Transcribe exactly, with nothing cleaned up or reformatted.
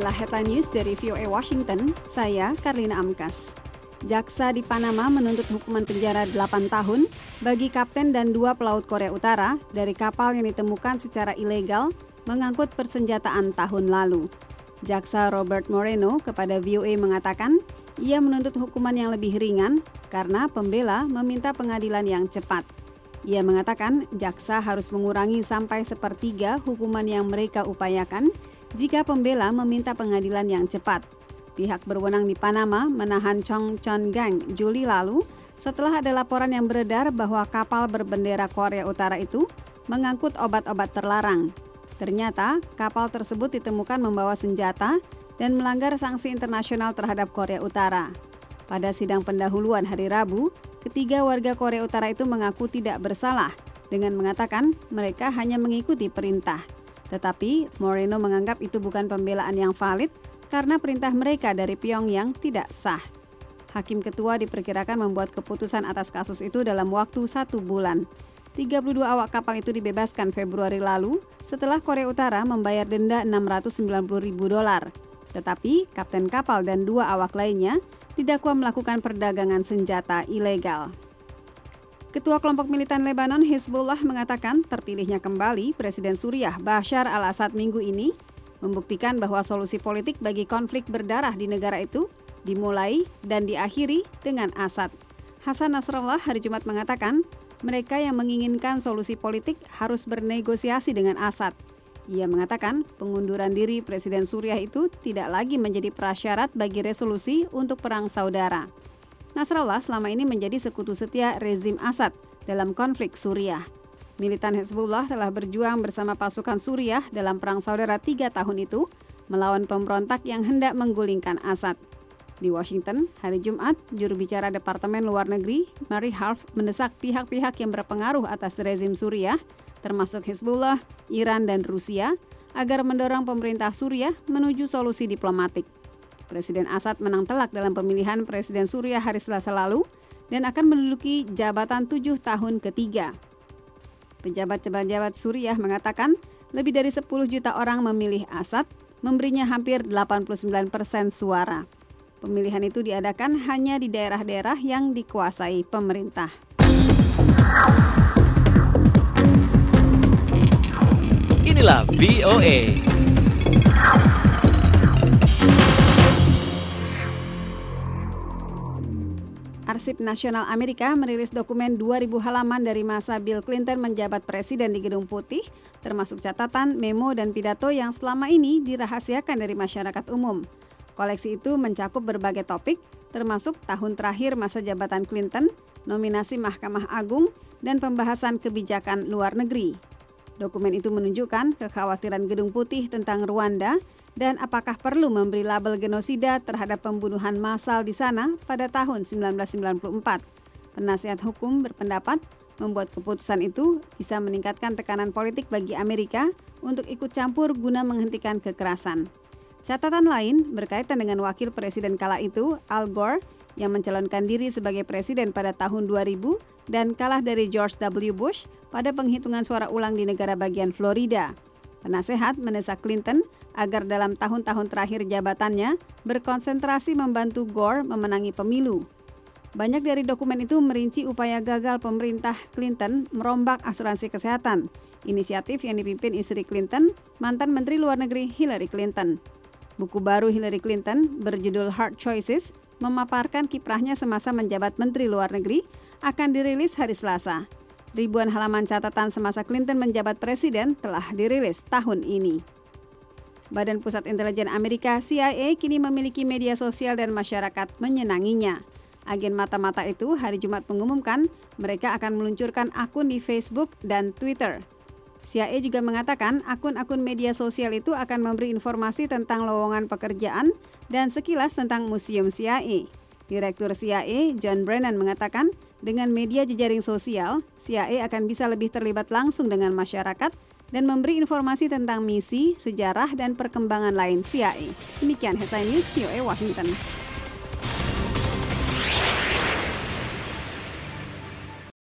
Inilah headline news dari V O A Washington, saya Karlina Amkas. Jaksa di Panama menuntut hukuman penjara delapan tahun bagi kapten dan dua pelaut Korea Utara dari kapal yang ditemukan secara ilegal mengangkut persenjataan tahun lalu. Jaksa Robert Moreno kepada V O A mengatakan ia menuntut hukuman yang lebih ringan karena pembela meminta pengadilan yang cepat. Ia mengatakan jaksa harus mengurangi sampai sepertiga hukuman yang mereka upayakan jika pembela meminta pengadilan yang cepat. Pihak berwenang di Panama menahan Chong Chon-gang Juli lalu setelah ada laporan yang beredar bahwa kapal berbendera Korea Utara itu mengangkut obat-obat terlarang. Ternyata kapal tersebut ditemukan membawa senjata dan melanggar sanksi internasional terhadap Korea Utara. Pada sidang pendahuluan hari Rabu, ketiga warga Korea Utara itu mengaku tidak bersalah dengan mengatakan mereka hanya mengikuti perintah. Tetapi Moreno menganggap itu bukan pembelaan yang valid karena perintah mereka dari Pyongyang tidak sah. Hakim ketua diperkirakan membuat keputusan atas kasus itu dalam waktu satu bulan. tiga puluh dua awak kapal itu dibebaskan Februari lalu setelah Korea Utara membayar denda enam ratus sembilan puluh ribu dolar. Tetapi kapten kapal dan dua awak lainnya didakwa melakukan perdagangan senjata ilegal. Ketua kelompok militan Lebanon Hizbullah mengatakan terpilihnya kembali Presiden Suriah Bashar al-Assad minggu ini membuktikan bahwa solusi politik bagi konflik berdarah di negara itu dimulai dan diakhiri dengan Assad. Hasan Nasrallah hari Jumat mengatakan mereka yang menginginkan solusi politik harus bernegosiasi dengan Assad. Ia mengatakan pengunduran diri Presiden Suriah itu tidak lagi menjadi prasyarat bagi resolusi untuk perang saudara. Nasrallah selama ini menjadi sekutu setia rezim Assad dalam konflik Suriah. Militan Hezbollah telah berjuang bersama pasukan Suriah dalam perang saudara tiga tahun itu melawan pemberontak yang hendak menggulingkan Assad. Di Washington, hari Jumat, juru bicara Departemen Luar Negeri, Mary Harf, mendesak pihak-pihak yang berpengaruh atas rezim Suriah, termasuk Hezbollah, Iran, dan Rusia, agar mendorong pemerintah Suriah menuju solusi diplomatik. Presiden Assad menang telak dalam pemilihan Presiden Suriah hari Selasa lalu dan akan menduduki jabatan tujuh tahun ketiga. Pejabat-pejabat Suriah mengatakan lebih dari sepuluh juta orang memilih Assad, memberinya hampir delapan puluh sembilan persen suara. Pemilihan itu diadakan hanya di daerah-daerah yang dikuasai pemerintah. Inilah V O A. Arsip Nasional Amerika merilis dokumen dua ribu halaman dari masa Bill Clinton menjabat presiden di Gedung Putih, termasuk catatan, memo, dan pidato yang selama ini dirahasiakan dari masyarakat umum. Koleksi itu mencakup berbagai topik, termasuk tahun terakhir masa jabatan Clinton, nominasi Mahkamah Agung, dan pembahasan kebijakan luar negeri. Dokumen itu menunjukkan kekhawatiran Gedung Putih tentang Rwanda dan apakah perlu memberi label genosida terhadap pembunuhan massal di sana pada tahun sembilan belas sembilan puluh empat. Penasihat hukum berpendapat membuat keputusan itu bisa meningkatkan tekanan politik bagi Amerika untuk ikut campur guna menghentikan kekerasan. Catatan lain berkaitan dengan wakil presiden kala itu, Al Gore, yang mencalonkan diri sebagai presiden pada tahun dua ribu dan kalah dari George W. Bush pada penghitungan suara ulang di negara bagian Florida. Penasehat mendesak Clinton agar dalam tahun-tahun terakhir jabatannya berkonsentrasi membantu Gore memenangi pemilu. Banyak dari dokumen itu merinci upaya gagal pemerintah Clinton merombak asuransi kesehatan, inisiatif yang dipimpin istri Clinton, mantan Menteri Luar Negeri Hillary Clinton. Buku baru Hillary Clinton berjudul Hard Choices memaparkan kiprahnya semasa menjabat Menteri Luar Negeri akan dirilis hari Selasa. Ribuan halaman catatan semasa Clinton menjabat presiden telah dirilis tahun ini. Badan Pusat Intelijen Amerika C I A kini memiliki media sosial dan masyarakat menyenanginya. Agen mata-mata itu hari Jumat mengumumkan mereka akan meluncurkan akun di Facebook dan Twitter. C I A juga mengatakan akun-akun media sosial itu akan memberi informasi tentang lowongan pekerjaan dan sekilas tentang museum C I A. Direktur C I A John Brennan mengatakan dengan media jejaring sosial, C I A akan bisa lebih terlibat langsung dengan masyarakat dan memberi informasi tentang misi, sejarah, dan perkembangan lain C I A. Demikian headline news V O A Washington.